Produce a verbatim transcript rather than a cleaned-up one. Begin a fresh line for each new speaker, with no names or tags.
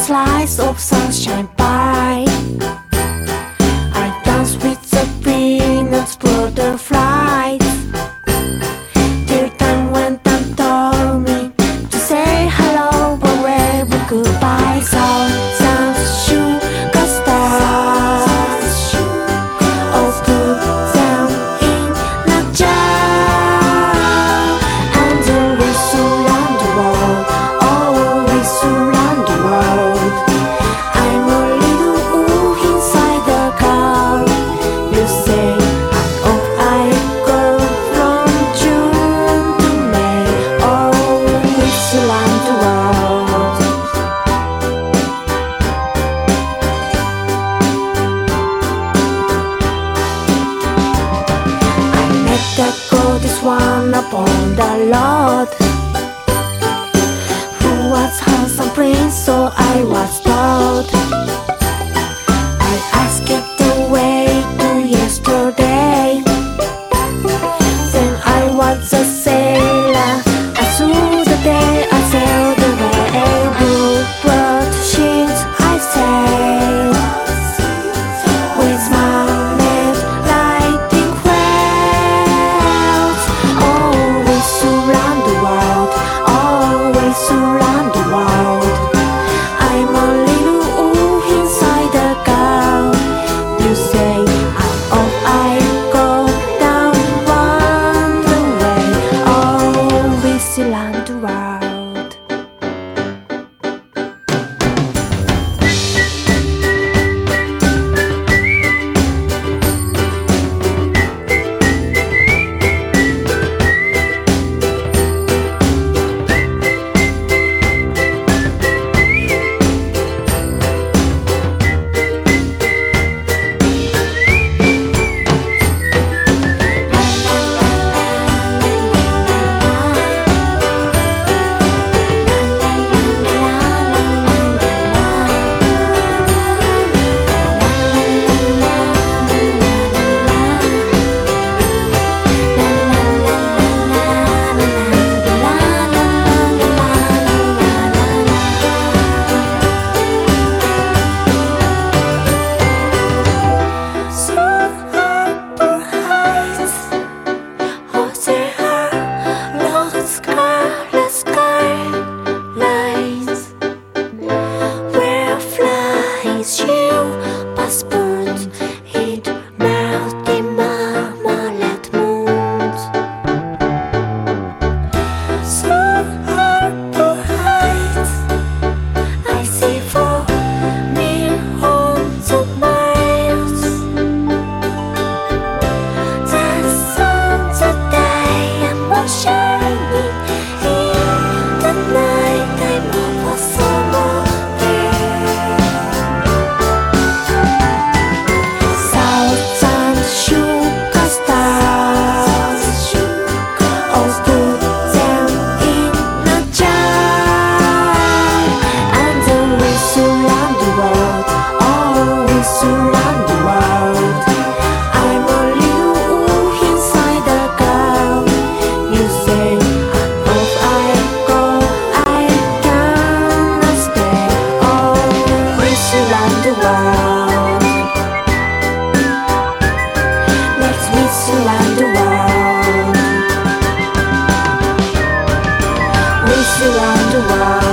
slice of sunshine pie. I dance with the peanuts, butterflies, till time when time told me to say hello, forever goodbye. Salt, sand, sugar, stars, all put down in a jar, and we surround the world, oh, we surround the world. I'm a little ooh inside the car. You say, oh, I go from June to May, oh, we surround the world. I met the goddess one upon the Lord, who was handsome prince, so I was told. I asked the way to yesterday. Then I was a sailor, and through the day I sailed away. Bluebird ships I sailed, with mermaids riding whales. Oh, we surround the world, oh, we surround the world. I'm a little ooh inside the car. You say, I'm off, I go down one way. Oh, we surround the world. Surround the world.